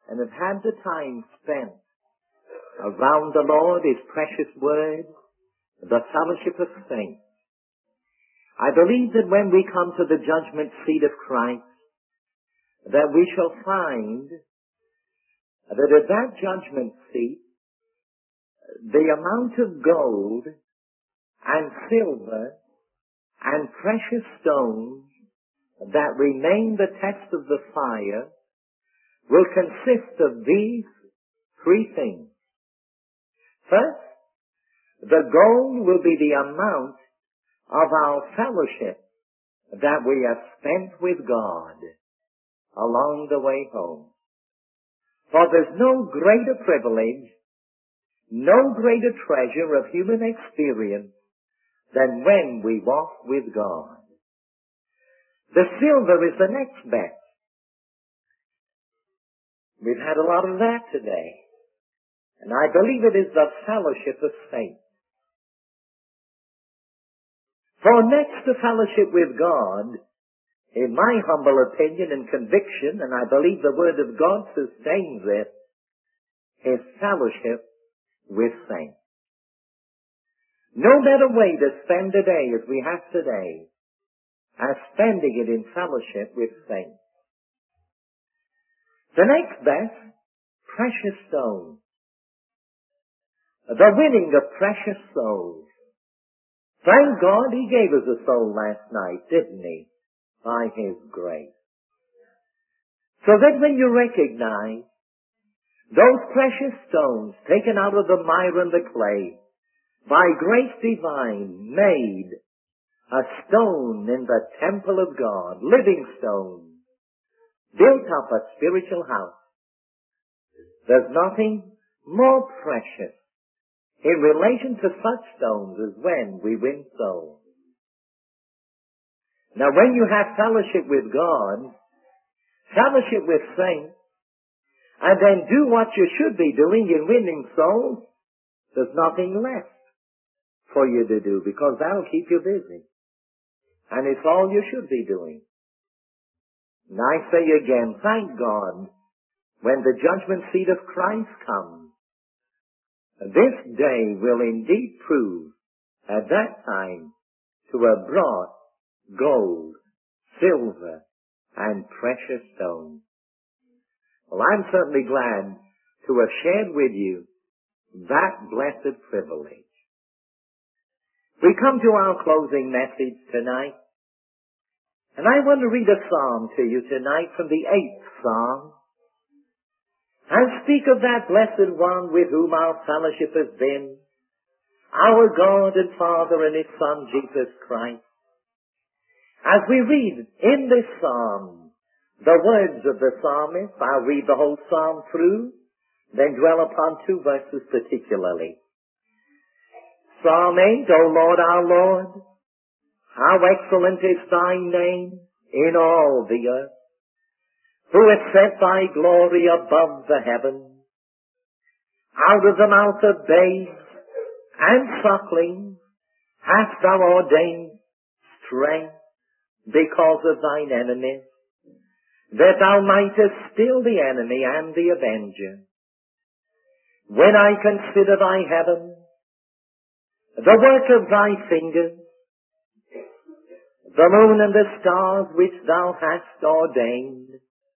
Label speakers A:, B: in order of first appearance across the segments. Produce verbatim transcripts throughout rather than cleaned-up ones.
A: and have had the time spent around the Lord, His precious word, the fellowship of saints, I believe that when we come to the judgment seat of Christ, that we shall find that at that judgment seat, the amount of gold and silver and precious stones that remain the test of the fire will consist of these three things. First, the gold will be the amount of our fellowship that we have spent with God along the way home. For there's no greater privilege, no greater treasure of human experience than when we walk with God. The silver is the next best. We've had a lot of that today. And I believe it is the fellowship of saints. For next to fellowship with God, in my humble opinion and conviction, and I believe the Word of God sustains it, is fellowship with saints. No better way to spend a day as we have today as spending it in fellowship with saints. The next best, precious stones. The winning of precious souls. Thank God He gave us a soul last night, didn't He? By His grace. So that when you recognize those precious stones taken out of the mire and the clay, by grace divine, made a stone in the temple of God, living stone, built up a spiritual house. There's nothing more precious in relation to such stones as when we win souls. Now when you have fellowship with God, fellowship with saints, and then do what you should be doing in winning souls, there's nothing left for you to do, because that'll keep you busy. And it's all you should be doing. And I say again, thank God, when the judgment seat of Christ comes, this day will indeed prove at that time to have brought gold, silver, and precious stones. Well, I'm certainly glad to have shared with you that blessed privilege. We come to our closing message tonight, and I want to read a psalm to you tonight from the eighth psalm, and speak of that blessed one with whom our fellowship has been, our God and Father and His Son, Jesus Christ. As we read in this psalm the words of the psalmist, I'll read the whole psalm through, then dwell upon two verses particularly. Psalm eight, O Lord, our Lord, how excellent is Thy name in all the earth, who hast set Thy glory above the heavens. Out of the mouth of babes and sucklings hast Thou ordained strength because of Thine enemies, that Thou mightest still the enemy and the avenger. When I consider Thy heavens, the work of Thy fingers, the moon and the stars which Thou hast ordained,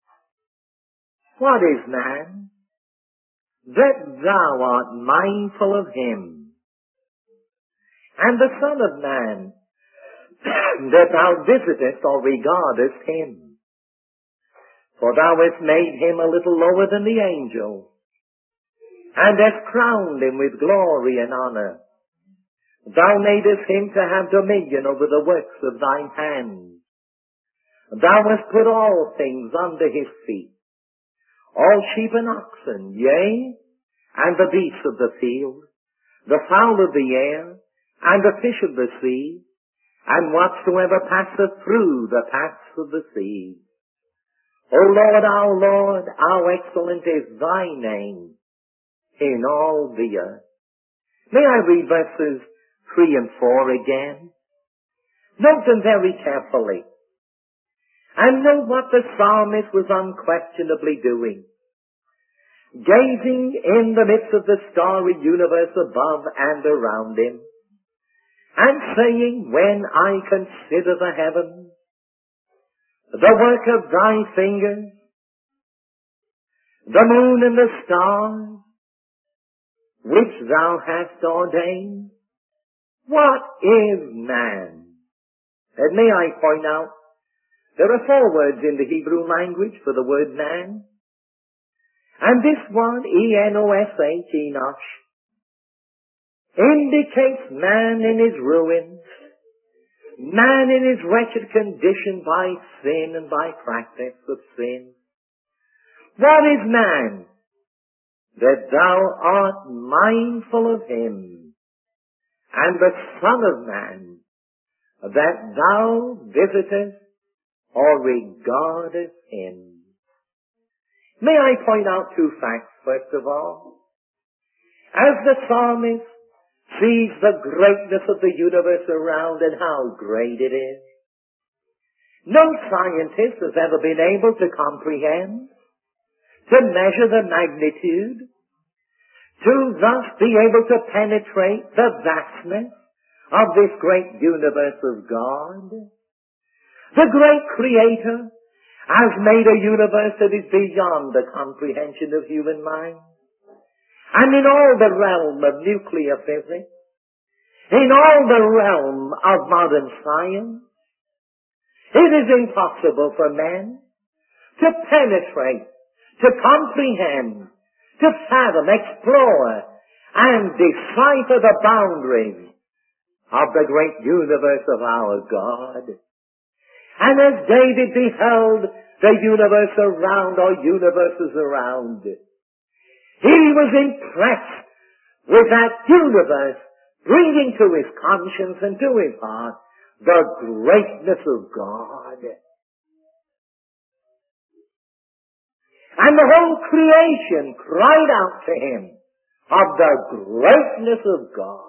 A: what is man, that Thou art mindful of him, and the Son of Man, that Thou visitest or regardest him? For Thou hast made him a little lower than the angels, and hast crowned him with glory and honor. Thou madest him to have dominion over the works of Thine hands. Thou hast put all things under his feet, all sheep and oxen, yea, and the beasts of the field, the fowl of the air, and the fish of the sea, and whatsoever passeth through the paths of the sea. O Lord, our Lord, how excellent is Thy name in all the earth. May I read verses three and four again? Note them very carefully, and note what the psalmist was unquestionably doing. gazing in the midst of the starry universe above and around him, and saying, when I consider the heavens, the work of thy fingers, the moon and the stars, which thou hast ordained, what is man? And may I point out, there are four words in the Hebrew language for the word man. And this one, E N O S H, Enosh, indicates man in his ruin, man in his wretched condition by sin and by practice of sin. What is man? That thou art mindful of him, and the Son of Man, that thou visitest or regardest him. May I point out two facts, first of all? As the psalmist sees the greatness of the universe around and how great it is, no scientist has ever been able to comprehend, to measure the magnitude, to thus be able to penetrate the vastness of this great universe of God. The great Creator has made a universe that is beyond the comprehension of human mind. And in all the realm of nuclear physics, in all the realm of modern science, it is impossible for men to penetrate, to comprehend, to fathom, explore, and decipher the boundaries of the great universe of our God. And as David beheld the universe around, or universes around, he was impressed with that universe, bringing to his conscience and to his heart the greatness of God. And the whole creation cried out to him of the greatness of God.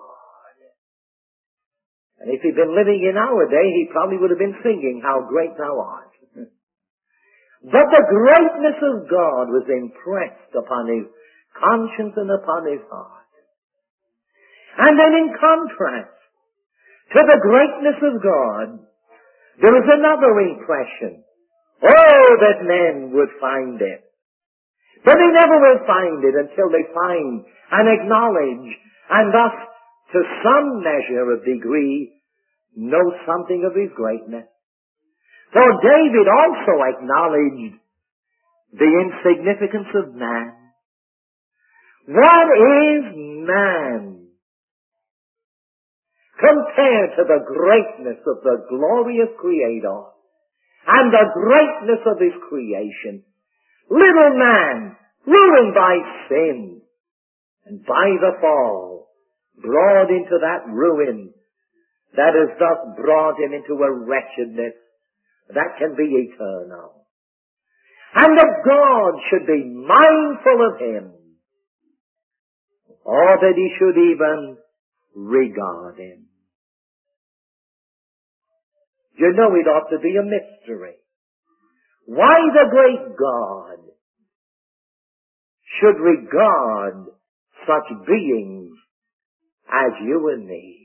A: And if he'd been living in our day, he probably would have been singing, how great thou art. But the greatness of God was impressed upon his conscience and upon his heart. And then in contrast to the greatness of God, there was another impression. Oh, that men would find it. But they never will find it until they find and acknowledge, and thus, to some measure of degree, know something of his greatness. For David also acknowledged the insignificance of man. What is man compared to the greatness of the glorious Creator and the greatness of his creation? Little man, ruined by sin and by the fall, brought into that ruin that has thus brought him into a wretchedness that can be eternal. And that God should be mindful of him, or that he should even regard him. You know, it ought to be a mystery why the great God should regard such beings as you and me.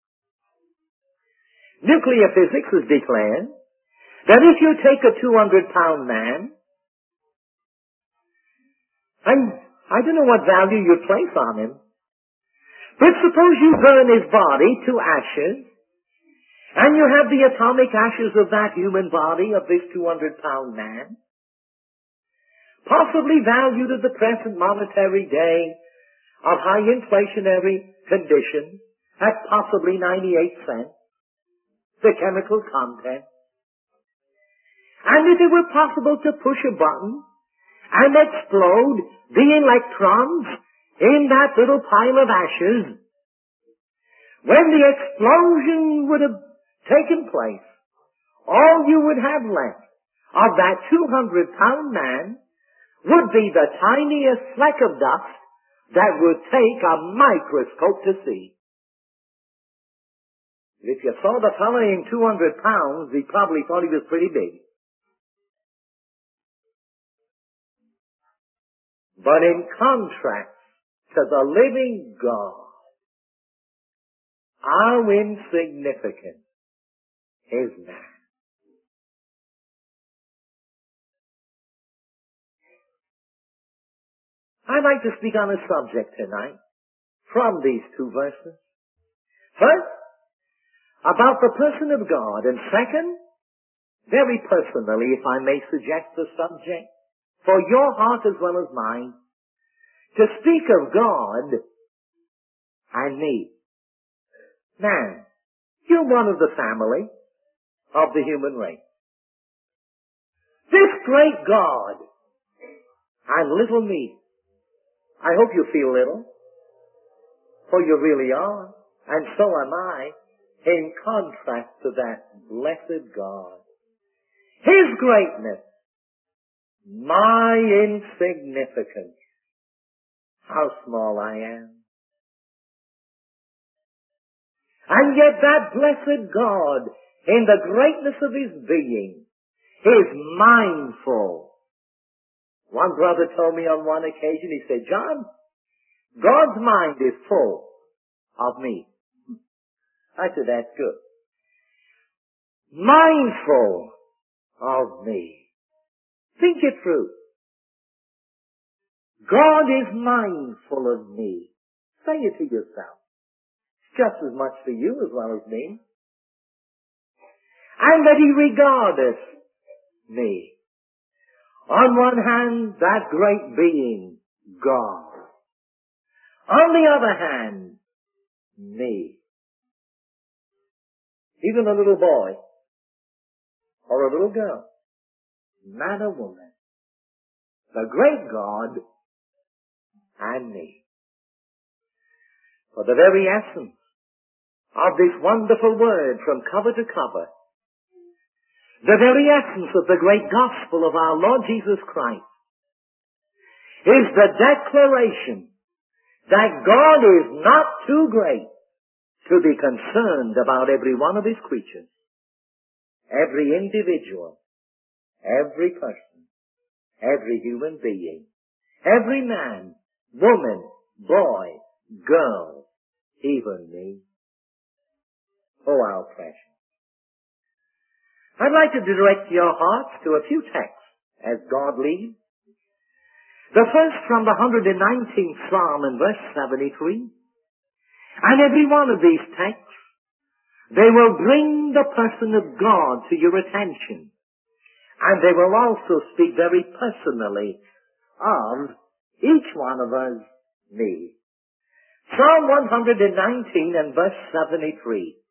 A: Nuclear physics has declared that if you take a two hundred pound man, and I don't know what value you'd place on him, but suppose you burn his body to ashes, and you have the atomic ashes of that human body, of this two hundred pound man, possibly valued at the present monetary day of high inflationary condition at possibly ninety-eight cents, the chemical content. And if it were possible to push a button and explode the electrons in that little pile of ashes, when the explosion would have taken place, all you would have left of that two hundred pound man would be the tiniest fleck of dust that would take a microscope to see. If you saw the fellow in two hundred pounds, he probably thought he was pretty big. But in contrast to the living God, how insignificant is man. I'd like to speak on a subject tonight from these two verses. First, about the person of God, and second, very personally, if I may suggest the subject, for your heart as well as mine, to speak of God and me. Man, you're one of the family of the human race. This great God and little me. I hope you feel little, for you really are, and so am I, in contrast to that blessed God. His greatness, my insignificance, how small I am. And yet that blessed God, in the greatness of His being, is mindful. One brother told me on one occasion, he said, John, God's mind is full of me. I said, that's good. Mindful of me. Think it through. God is mindful of me. Say it to yourself. It's just as much for you as well as me. And that He regardeth me. On one hand, that great being, God. On the other hand, me. Even a little boy or a little girl, man or woman, the great God and me. For the very essence of this wonderful word from cover to cover, the very essence of the great gospel of our Lord Jesus Christ, is the declaration that God is not too great to be concerned about every one of His creatures, every individual, every person, every human being, every man, woman, boy, girl, even me. Oh, how precious. I'd like to direct your hearts to a few texts as God leads. The first from the one hundred nineteenth Psalm in verse seventy-three. And every one of these texts, they will bring the person of God to your attention. And they will also speak very personally of each one of us, me. Psalm one hundred nineteen and verse seventy-three.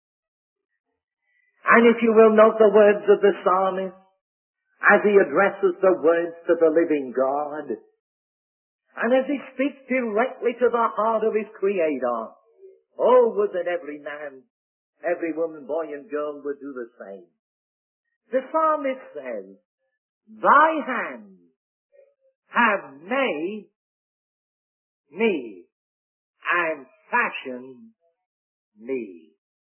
A: And if you will note the words of the psalmist, as he addresses the words to the living God, and as he speaks directly to the heart of his Creator, oh, would that every man, every woman, boy and girl would do the same. The psalmist says, Thy hands have made me and fashioned me.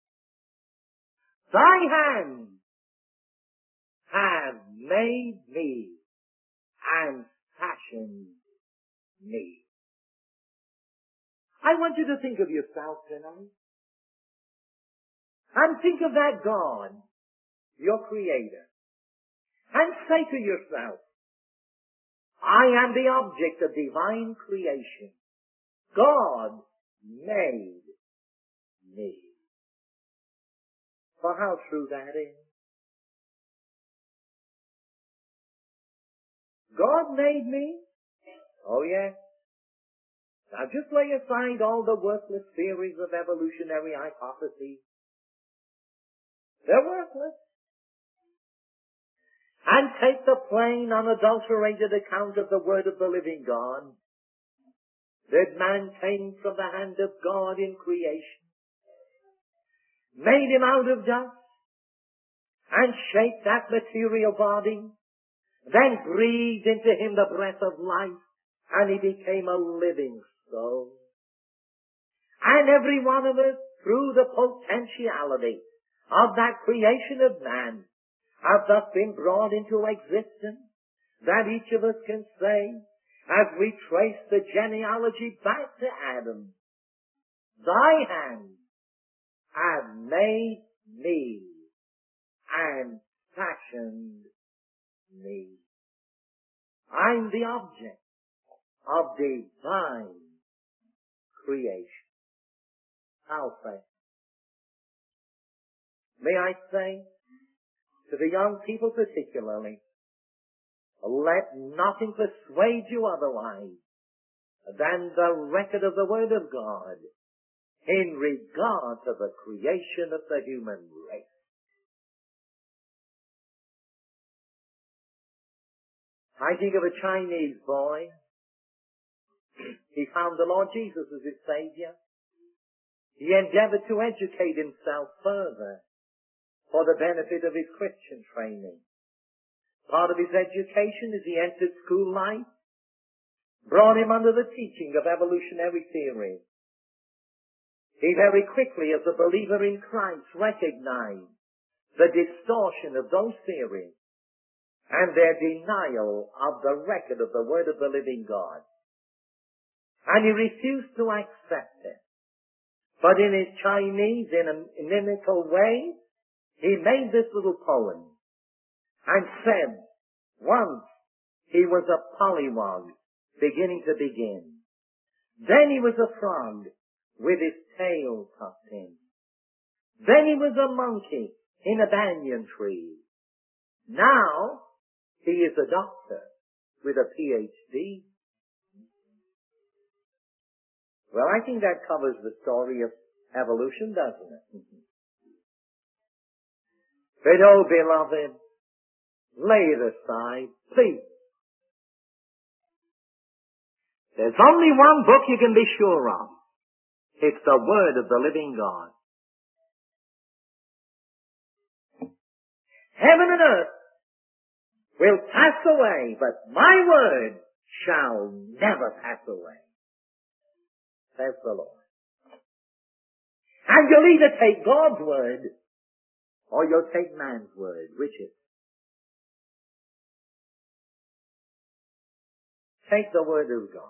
A: Thy hands have made me and fashioned me. I want you to think of yourself tonight. And think of that God, your Creator. And say to yourself, I am the object of divine creation. God made me. For how true that is. God made me? Oh yes. Now just lay aside all the worthless theories of evolutionary hypotheses. They're worthless. And take the plain, unadulterated account of the Word of the living God that man came from the hand of God in creation, made him out of dust, and shaped that material body, then breathed into him the breath of life, and he became a living soul. And every one of us, through the potentiality of that creation of man, have thus been brought into existence, that each of us can say, as we trace the genealogy back to Adam, thy hand hath made me and fashioned me. I'm the object of divine creation. How say? May I say to the young people particularly, let nothing persuade you otherwise than the record of the Word of God in regard to the creation of the human race. I think of a Chinese boy. He found the Lord Jesus as his Savior. He endeavored to educate himself further for the benefit of his Christian training. Part of his education as he entered school life brought him under the teaching of evolutionary theory. He very quickly, as a believer in Christ, recognized the distortion of those theories and their denial of the record of the Word of the living God. And he refused to accept it. But in his Chinese, in a inimical way, he made this little poem and said, once he was a pollywog beginning to begin. Then he was a frog with his tail tucked in. Then he was a monkey in a banyan tree. Now he is a doctor with a P H D. Well, I think that covers the story of evolution, doesn't it? But oh, beloved, lay it aside, please. There's only one book you can be sure of. It's the Word of the living God. Heaven and earth will pass away, but my word shall never pass away, says the Lord. And you'll either take God's word or you'll take man's word. Which is? Take the word of God.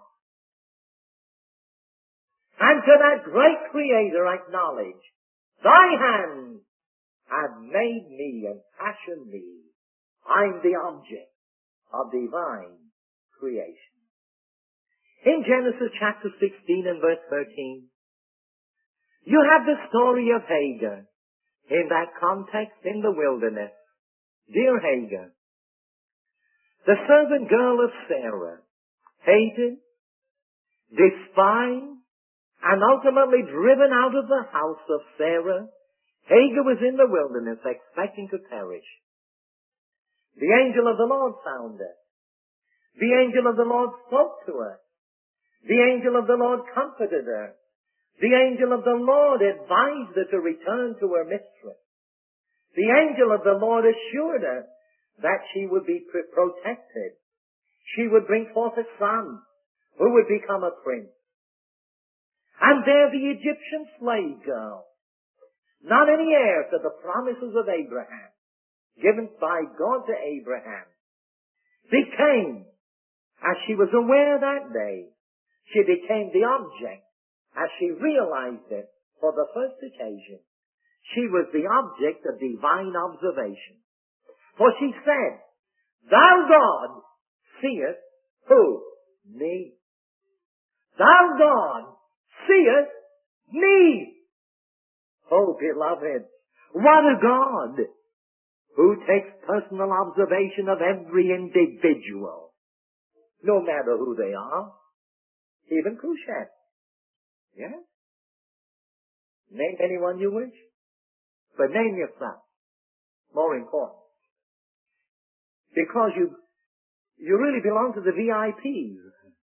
A: And to that great Creator acknowledge, thy hand hath made me and fashioned me. I'm the object of divine creation. In Genesis chapter sixteen and verse thirteen, you have the story of Hagar. In that context, in the wilderness, dear Hagar, the servant girl of Sarah, hated, despised, and ultimately driven out of the house of Sarah, Hagar was in the wilderness expecting to perish. The angel of the Lord found her. The angel of the Lord spoke to her. The angel of the Lord comforted her. The angel of the Lord advised her to return to her mistress. The angel of the Lord assured her that she would be pr- protected. She would bring forth a son who would become a prince. And there the Egyptian slave girl, not any heir to the promises of Abraham, given by God to Abraham, became, as she was aware that day, she became the object, as she realized it for the first occasion. She was the object of divine observation. For she said, thou God seest who? Me. Thou God seest me. Oh, beloved, what a God who takes personal observation of every individual, no matter who they are, even Khrushchev. Yes? Name anyone you wish, but name yourself. More important. Because you, you really belong to the V I Ps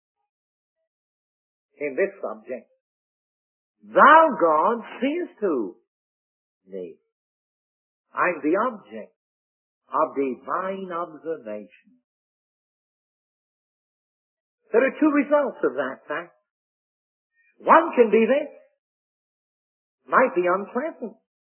A: in this subject. Thou, God, seest who? Me. I'm the object of divine observation. There are two results of that fact. One can be this. Might be unpleasant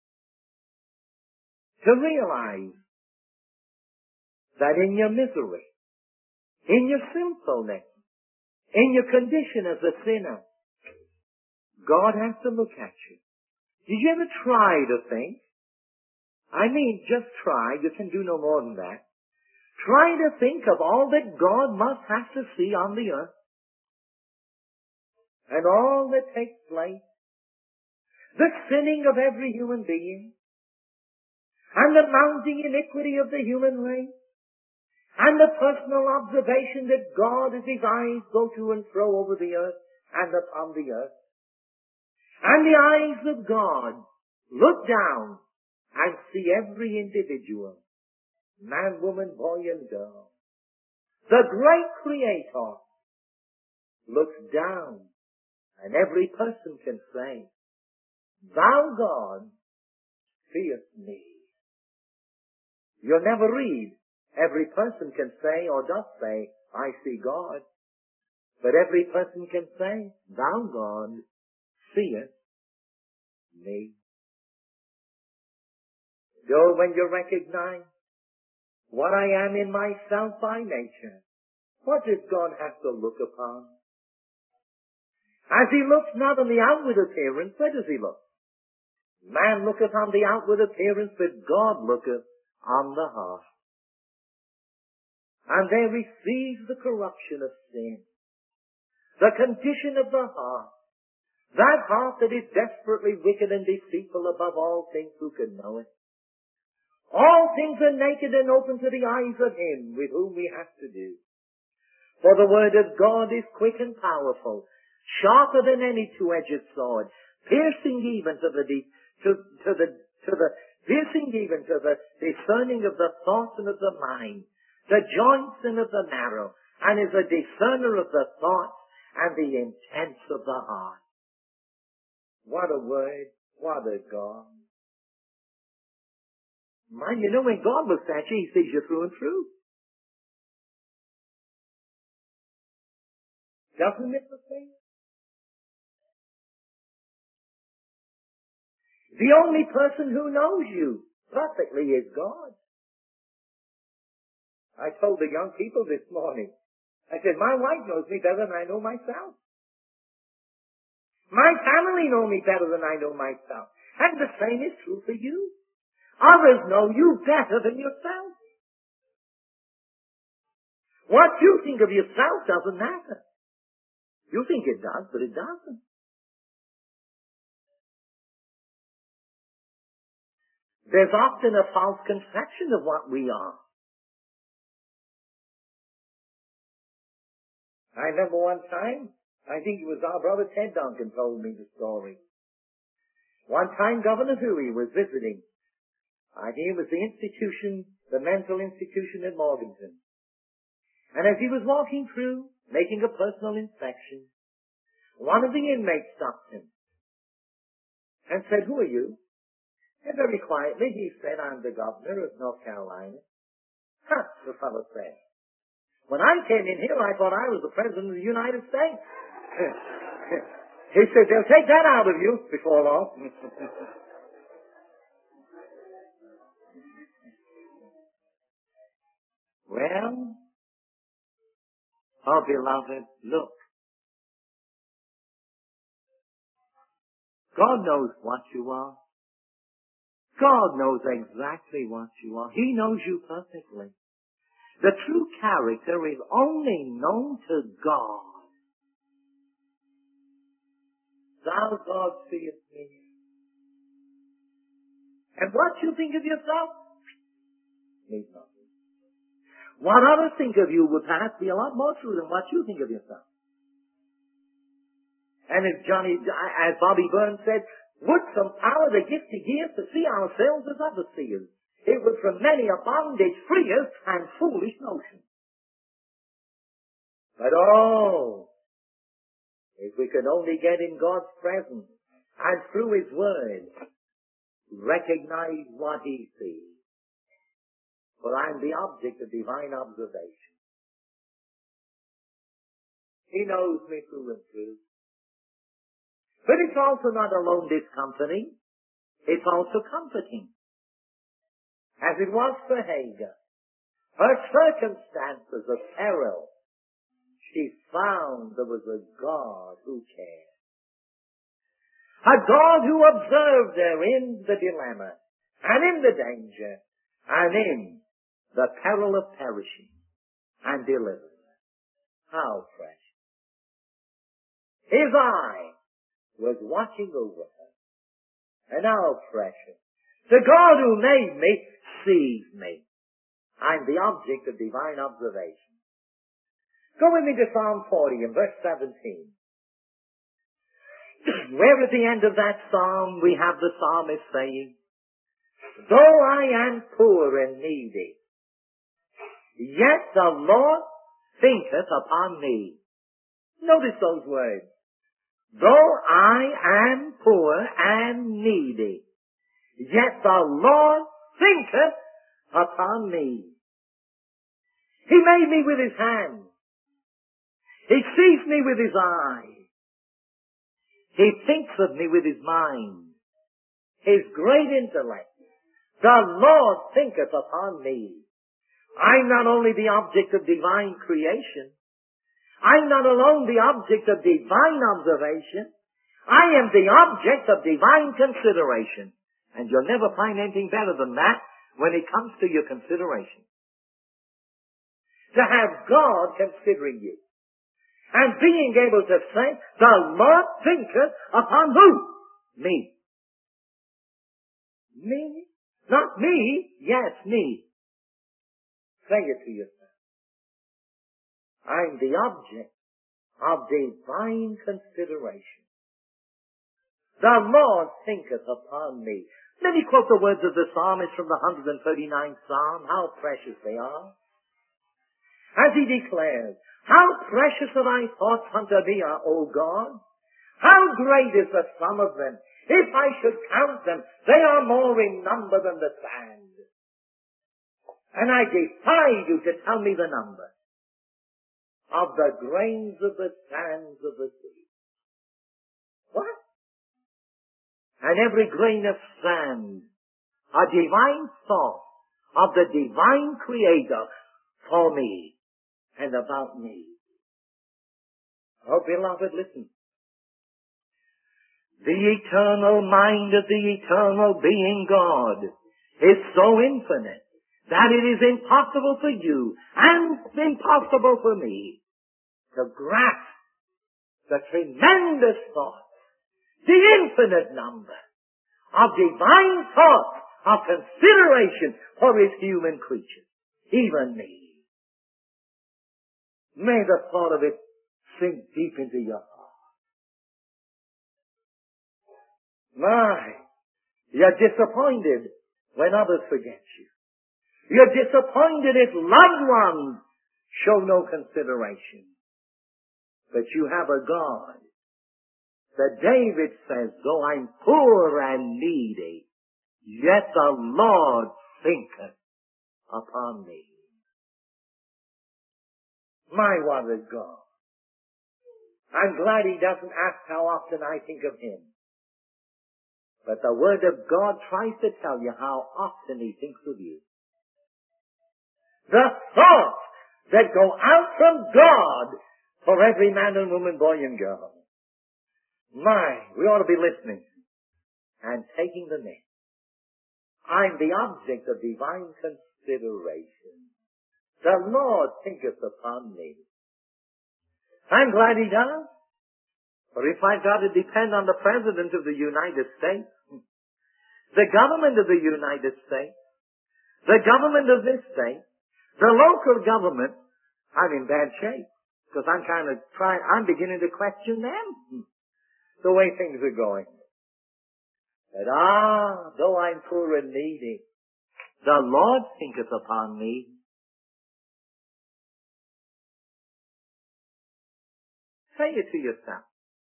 A: to realize that in your misery, in your sinfulness, In your condition as a sinner, God has to look at you. Did you ever try to think? I mean, just try. You can do no more than that. Try to think of all that God must have to see on the earth. And all that takes place. The sinning of every human being. And the mounting iniquity of the human race. And the personal observation that God, as His eyes go to and fro over the earth and upon the earth. And the eyes of God look down and see every individual, man, woman, boy, and girl. The great Creator looks down, and every person can say, Thou, God, seest me. You'll never read. Every person can say or does say, I see God. But every person can say, Thou, God, seest me. So when you recognize what I am in myself by nature, what does God have to look upon? As He looks not on the outward appearance, where does He look? Man looketh on the outward appearance, but God looketh on the heart. And there he sees the corruption of sin, the condition of the heart, that heart that is desperately wicked and deceitful above all things, who can know it? All things are naked and open to the eyes of Him with whom we have to do. For the word of God is quick and powerful, sharper than any two-edged sword, piercing even to the deep, to, to the, to the, piercing even to the discerning of the thoughts and of the mind, the joints and of the marrow, and is a discerner of the thoughts and the intents of the heart. What a word, what a God. Man, you know, when God looks at you, He sees you through and through. Doesn't it the thing? The only person who knows you perfectly is God. I told the young people this morning, I said, my wife knows me better than I know myself. My family know me better than I know myself. And the same is true for you. Others know you better than yourself. What you think of yourself doesn't matter. You think it does, but it doesn't. There's often a false conception of what we are. I remember one time, I think it was our brother Ted Duncan told me the story. One time Governor Huey was visiting. I think it was the institution, the mental institution at Morganton. And as he was walking through, making a personal inspection, one of the inmates stopped him and said, who are you? And very quietly he said, I'm the governor of North Carolina. Huh, the fellow said. When I came in here, I thought I was the President of the United States. He said, they'll take that out of you before long. Well, oh beloved, look. God knows what you are. God knows exactly what you are. He knows you perfectly. The true character is only known to God. Thou, God, seest me. And what you think of yourself means nothing. What others think of you would perhaps be a lot more true than what you think of yourself. And as Johnny, as Bobby Burns said, would some power the gift He gives to see ourselves as others see us. It was from many a bondage free us and foolish notion. But oh, if we could only get in God's presence and through His Word, recognize what He sees. For I'm the object of divine observation. He knows me through and through. But it's also not alone discomforting, it's also comforting. As it was for Hagar. Her circumstances of peril, she found there was a God who cared. A God who observed her in the dilemma, and in the danger, and in the peril of perishing, and delivered her. How precious. His eye was watching over her. And how precious. The God who made me sees me. I'm the object of divine observation. Go with me to Psalm forty and verse seventeen. Where at the end of that psalm we have the psalmist saying, though I am poor and needy, yet the Lord thinketh upon me. Notice those words. Though I am poor and needy, yet the Lord thinketh upon me. He made me with his hand. He sees me with his eye. He thinks of me with his mind. His great intellect. The Lord thinketh upon me. I'm not only the object of divine creation. I'm not alone the object of divine observation. I am the object of divine consideration. And you'll never find anything better than that when it comes to your consideration. To have God considering you. And being able to say, the Lord thinketh upon who? Me. Me? Not me. Yes, me. Say it to yourself. I'm the object of divine consideration. The Lord thinketh upon me. Let me quote the words of the psalmist from the one hundred thirty-ninth Psalm. How precious they are. As he declares, how precious are thy thoughts unto me, O God. How great is the sum of them. If I should count them, they are more in number than the sand. And I defy you to tell me the number of the grains of the sands of the sea. What? And every grain of sand, a divine thought of the divine Creator for me and about me. Oh, beloved, listen. The eternal mind of the eternal being God is so infinite that it is impossible for you and impossible for me to grasp the tremendous thought, the infinite number of divine thought, of consideration for his human creatures, even me. May the thought of it sink deep into your heart. My, you're disappointed when others forget you. You're disappointed if loved ones show no consideration. But you have a God that David says, though I'm poor and needy, yet the Lord thinketh upon me. My, what a God. I'm glad he doesn't ask how often I think of him. But the Word of God tries to tell you how often he thinks of you. The thoughts that go out from God for every man and woman, boy and girl. My, we ought to be listening and taking them in. I'm the object of divine consideration. The Lord thinketh upon me. I'm glad he does. For if I've got to depend on the President of the United States, the government of the United States, the government of this state, the local government, I'm in bad shape. Because I'm kind of trying, I'm beginning to question them. The way things are going. But ah, though I'm poor and needy, the Lord thinketh upon me. Say it to yourself.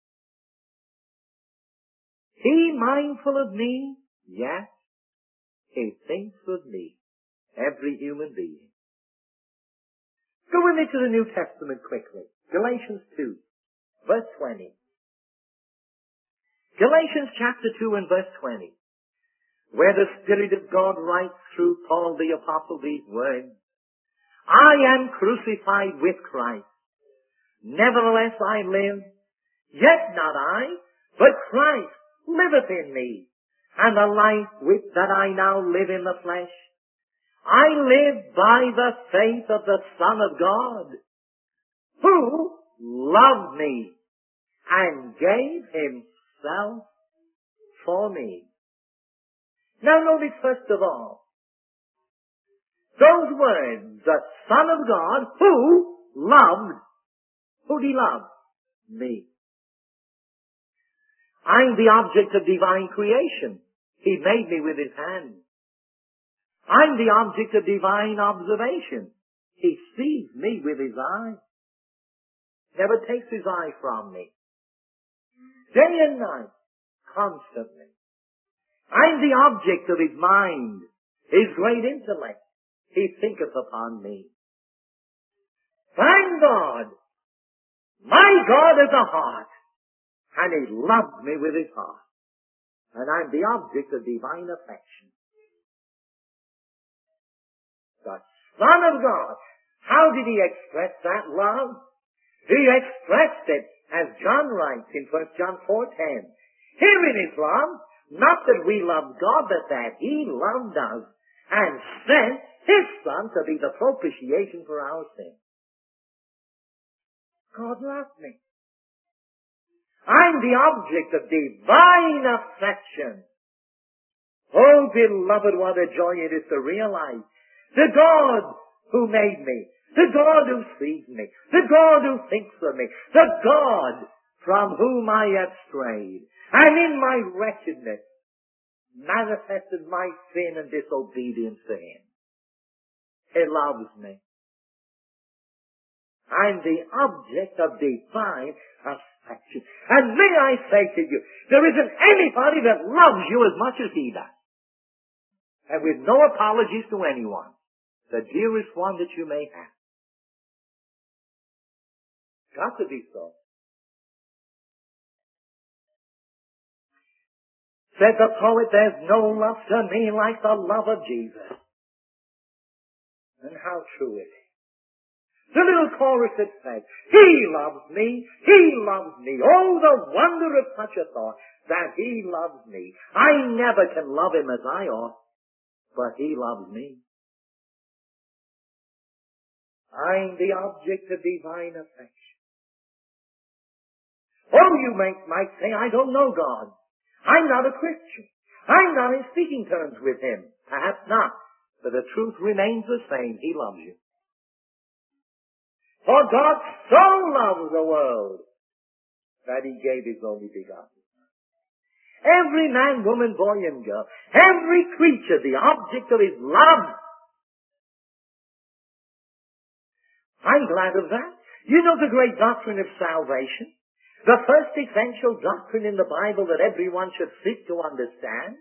A: He mindful of me? Yes. He thinks of me. Every human being. Go with me to the New Testament quickly. Galatians two, verse twenty. Galatians chapter two and verse twenty. Where the Spirit of God writes through Paul the Apostle these words. I am crucified with Christ. Nevertheless I live, yet not I, but Christ liveth in me. And the life with that I now live in the flesh, I live by the faith of the Son of God, who loved me and gave himself for me. Now notice first of all, those words, the Son of God, who loved, who did he love? Me. I'm the object of divine creation. He made me with his hand. I'm the object of divine observation. He sees me with his eye. Never takes his eye from me. Day and night, constantly. I'm the object of his mind, his great intellect. He thinketh upon me. Thank God! My God is a heart, and he loves me with his heart. And I'm the object of divine affection. The Son of God, how did he express that love? He expressed it, as John writes in First John four ten. Herein is love, not that we loved God, but that he loved us and sent his Son to be the propitiation for our sin. God loved me. I'm the object of divine affection. Oh, beloved, what a joy it is to realize the God who made me, the God who sees me, the God who thinks of me, the God from whom I have strayed, and in my wretchedness manifested my sin and disobedience to him. He loves me. I'm the object of divine affection. And may I say to you, there isn't anybody that loves you as much as he does. And with no apologies to anyone, the dearest one that you may have. Got to be so. Said the poet, there's no love to me like the love of Jesus. And how true it is. The little chorus that says, he loves me, he loves me. Oh, the wonder of such a thought, that he loves me. I never can love him as I ought, but he loves me. I'm the object of divine affection. Oh, you might, might say, I don't know God. I'm not a Christian. I'm not in speaking terms with him. Perhaps not. But the truth remains the same. He loves you. For God so loved the world that he gave his only begotten Son. Every man, woman, boy, and girl, every creature, the object of his love. I'm glad of that. You know the great doctrine of salvation? The first essential doctrine in the Bible that everyone should seek to understand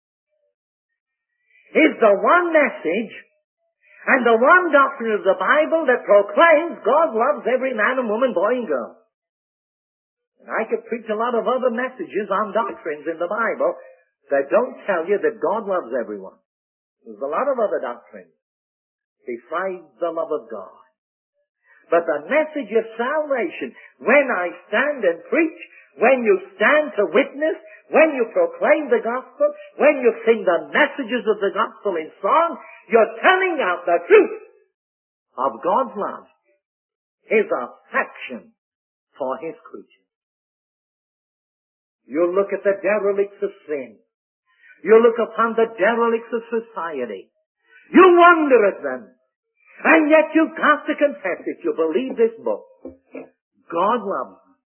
A: is the one message and the one doctrine of the Bible that proclaims God loves every man and woman, boy and girl. And I could preach a lot of other messages on doctrines in the Bible that don't tell you that God loves everyone. There's a lot of other doctrines besides the love of God. But the message of salvation, when I stand and preach, when you stand to witness, when you proclaim the gospel, when you sing the messages of the gospel in song, you're telling out the truth of God's love, his affection for his creatures. You look at the derelicts of sin. You look upon the derelicts of society. You wonder at them. And yet you've got to confess, if you believe this book, God loves them.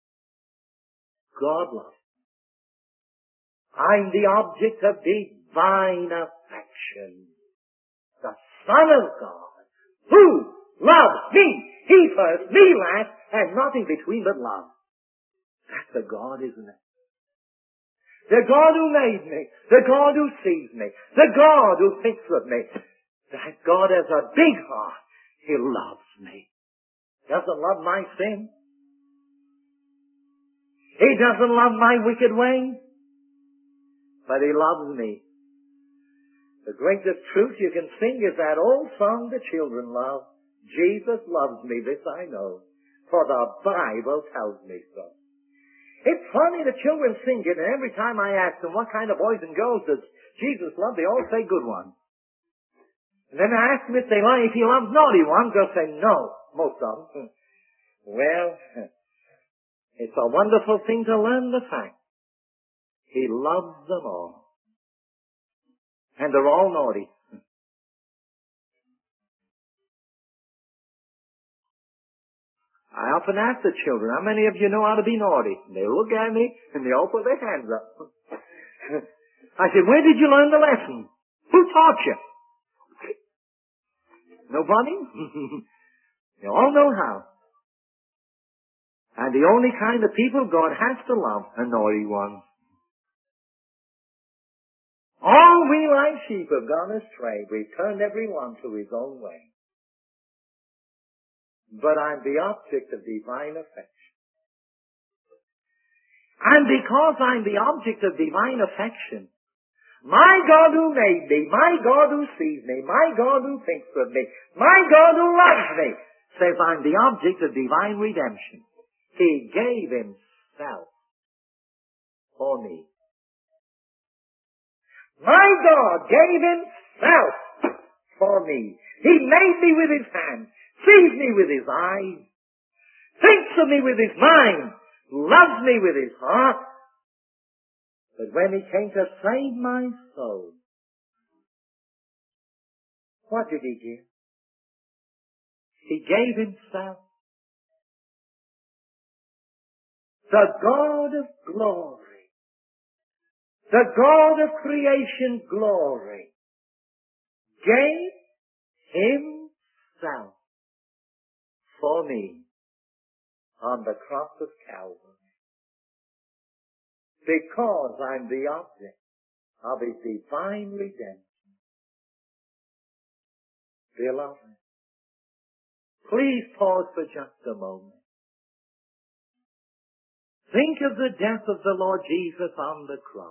A: God loves them. I'm the object of divine affection. The Son of God, who loves me. He first, me last, and nothing between but love. That's the God, isn't it? The God who made me, the God who sees me, the God who thinks of me. That God has a big heart. He loves me. Doesn't love my sin. He doesn't love my wicked ways. But he loves me. The greatest truth you can sing is that old song the children love. Jesus loves me, this I know. For the Bible tells me so. It's funny, the children sing it, and every time I ask them what kind of boys and girls does Jesus love, they all say good ones. And then I ask them if they like, if he loves naughty ones, they'll say no, most of them. Well, it's a wonderful thing to learn the fact. He loves them all. And they're all naughty. I often ask the children, how many of you know how to be naughty? And they look at me, and they all put their hands up. I said, where did you learn the lesson? Who taught you? Nobody? You all know how. And the only kind of people God has to love are naughty ones. All we like sheep have gone astray. We've turned every one to his own way. But I'm the object of divine affection. And because I'm the object of divine affection, my God who made me, my God who sees me, my God who thinks of me, my God who loves me, says I'm the object of divine redemption. He gave himself for me. My God gave himself for me. He made me with his hand, sees me with his eyes, thinks of me with his mind, loves me with his heart. But when he came to save my soul, what did he give? He gave himself. The God of glory, the God of creation glory, gave himself for me on the cross of Calvary. Because I'm the object of his divine redemption. Beloved, please pause for just a moment. Think of the death of the Lord Jesus on the cross.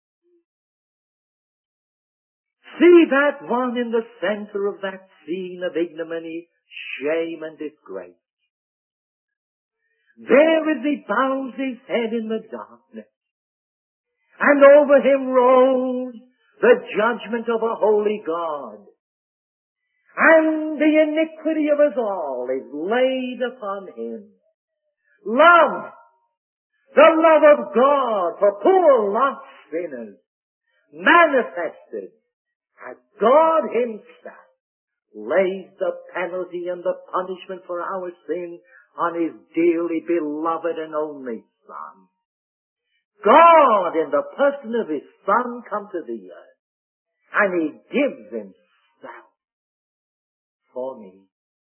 A: See that one in the center of that scene of ignominy, shame, and disgrace. There as he bows his head in the darkness, and over him rolls the judgment of a holy God. And the iniquity of us all is laid upon him. Love, the love of God for poor lost sinners, manifested as God himself lays the penalty and the punishment for our sin on his dearly beloved and only Son. God, in the person of his Son, come to the earth, and he gives himself for me.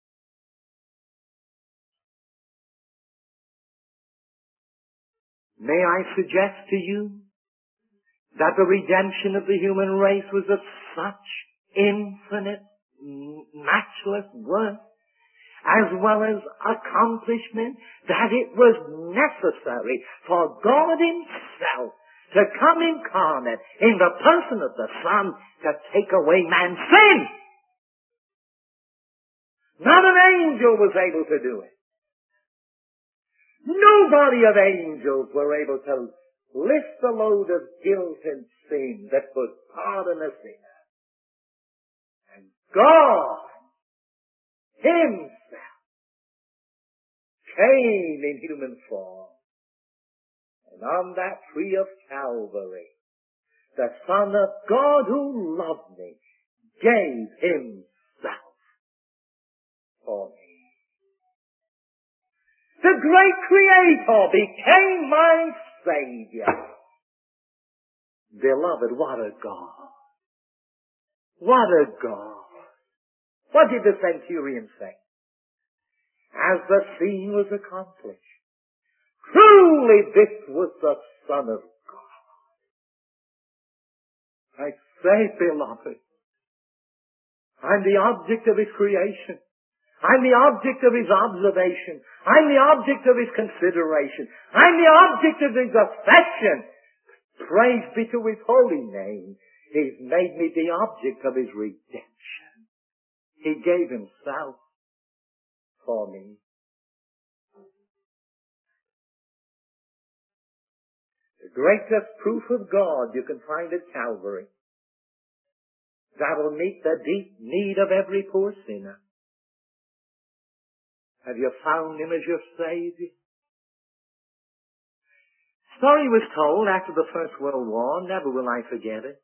A: May I suggest to you that the redemption of the human race was of such infinite, matchless worth, as well as accomplishment, that it was necessary for God himself to come incarnate in the person of the Son to take away man's sin. Not an angel was able to do it. Nobody of angels were able to lift the load of guilt and sin that could pardon a sinner. And God himself came in human form. And on that tree of Calvary, the Son of God who loved me gave himself for me. The great Creator became my Savior. Beloved, what a God. What a God. What did the centurion say? As the scene was accomplished, truly this was the Son of God. I say, beloved, I'm the object of his creation. I'm the object of his observation. I'm the object of his consideration. I'm the object of his affection. Praise be to his holy name. He's made me the object of his redemption. He gave himself for me. The greatest proof of God you can find at Calvary. That'll meet the deep need of every poor sinner. Have you found Him as your Savior? Story was told after the First World War, never will I forget it.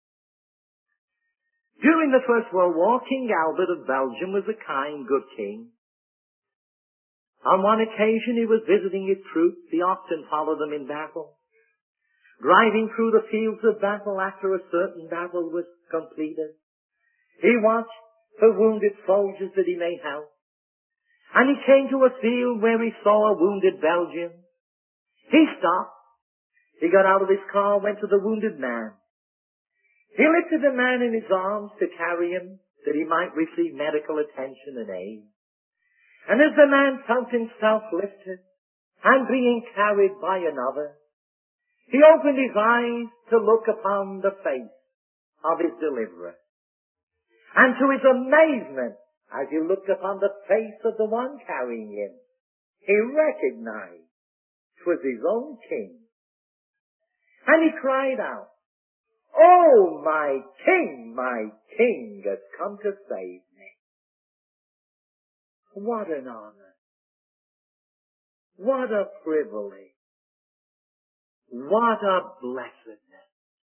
A: During the First World War, King Albert of Belgium was a kind, good king. On one occasion he was visiting his troops. He often followed them in battle. Driving through the fields of battle after a certain battle was completed, he watched for wounded soldiers that he may help. And he came to a field where he saw a wounded Belgian. He stopped. He got out of his car, went to the wounded man. He lifted the man in his arms to carry him, that he might receive medical attention and aid. And as the man felt himself lifted and being carried by another, he opened his eyes to look upon the face of his deliverer. And to his amazement, as he looked upon the face of the one carrying him, he recognized 'twas his own king. And he cried out, "Oh, my king, my king has come to save me." What an honor. What a privilege. What a blessedness.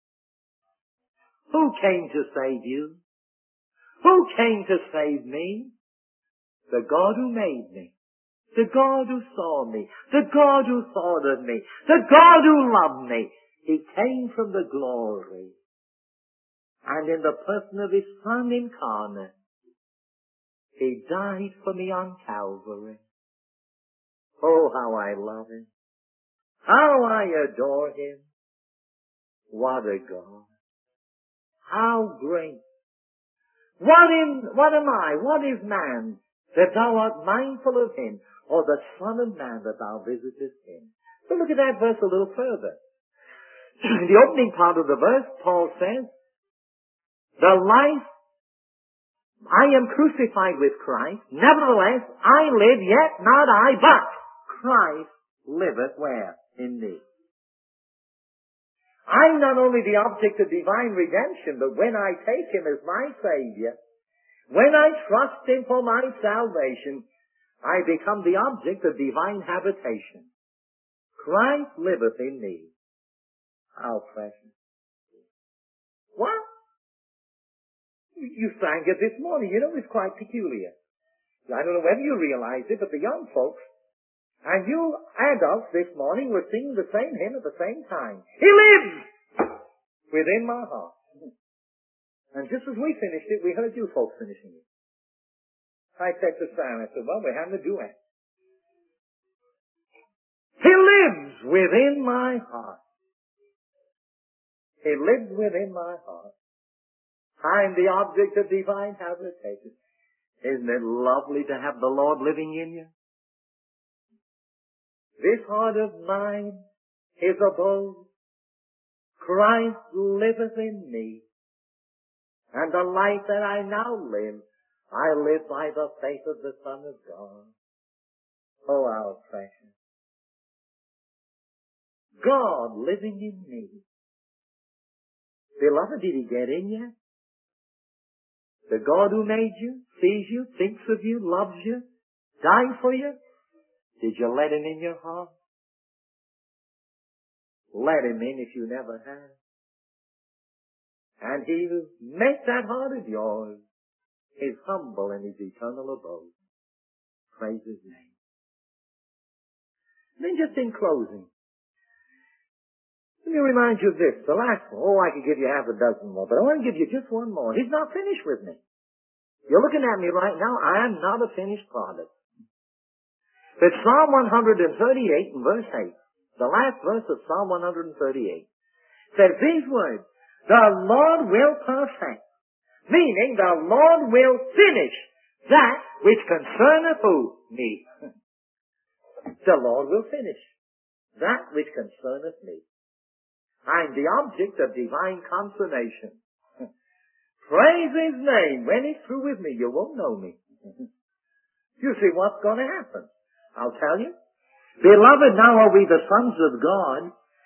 A: Who came to save you? Who came to save me? The God who made me. The God who saw me. The God who thought of me. The God who loved me. He came from the glory. And in the person of His Son incarnate, He died for me on Calvary. Oh, how I love Him. How I adore Him. What a God. How great. What in, what am I? What is man that thou art mindful of him, or the Son of Man that thou visitest him? So look at that verse a little further. In the opening part of the verse, Paul says, the life, I am crucified with Christ, nevertheless I live, yet not I, but Christ liveth where? In me. I'm not only the object of divine redemption, but when I take Him as my Savior, when I trust Him for my salvation, I become the object of divine habitation. Christ liveth in me. How precious. What? You sang it this morning. You know, it's quite peculiar. I don't know whether you realize it, but the young folks and you adults this morning were singing the same hymn at the same time. He lives within my heart. And just as we finished it, we heard you folks finishing it. I said to Sam, I said, well, we're having a duet. He lives within my heart. He lives within my heart. I'm the object of divine habitation. Isn't it lovely to have the Lord living in you? This heart of mine is abode. Christ liveth in me. And the life that I now live, I live by the faith of the Son of God. Oh, how precious. God living in me. Beloved, did He get in you? The God who made you, sees you, thinks of you, loves you, died for you? Did you let Him in your heart? Let Him in if you never have. And He who makes that heart of yours is humble in His eternal abode. Praise His name. Then just in closing, let me remind you of this, the last one. Oh, I could give you half a dozen more, but I want to give you just one more. He's not finished with me. You're looking at me right now. I am not a finished product. But Psalm one thirty-eight and verse eight, the last verse of Psalm one thirty-eight, says these words, the Lord will perfect, meaning the Lord will finish that which concerneth who? Me. The Lord will finish that which concerneth me. I'm the object of divine consummation. Praise His name. When He's through with me, you won't know me. You see what's going to happen. I'll tell you. Beloved, now are we the sons of God,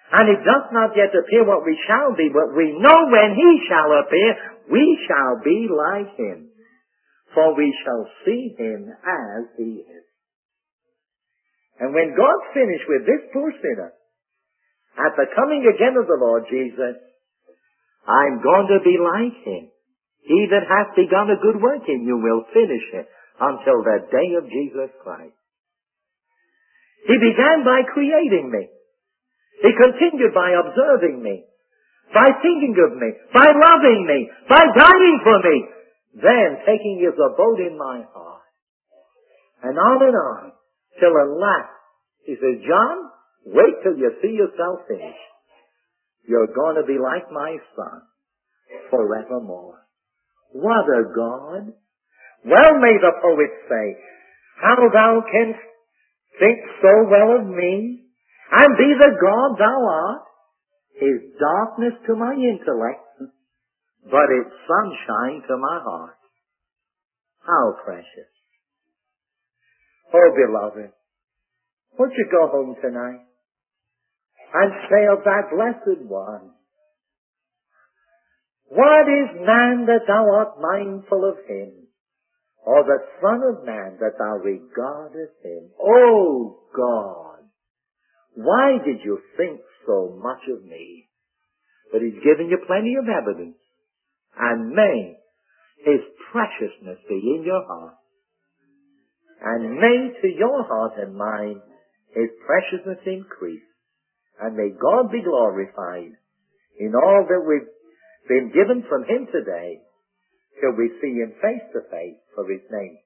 A: And it does not yet appear what we shall be, but we know when he shall appear, we shall be like him. For we shall see him as he is. And when God finished with this poor sinner, at the coming again of the Lord Jesus, I'm going to be like him. He that hath begun a good work in you will finish it until the day of Jesus Christ. He began by creating me. He continued by observing me, by thinking of me, by loving me, by dying for me, then taking his abode in my heart. And on and on, till at last, he says, John, wait till you see yourself finished. You're going to be like my son forevermore. What a God! Well may the poet say, how thou canst think so well of me, and be the God thou art, is darkness to my intellect, but it's sunshine to my heart. How precious. Oh, beloved, won't you go home tonight and say of that blessed one, what is man that thou art mindful of him, or the Son of Man that thou regardest him? Oh God, why did you think so much of me? But he's given you plenty of evidence. And may his preciousness be in your heart. And may to your heart and mine his preciousness increase. And may God be glorified in all that we've been given from him today, till we see him face to face for his name.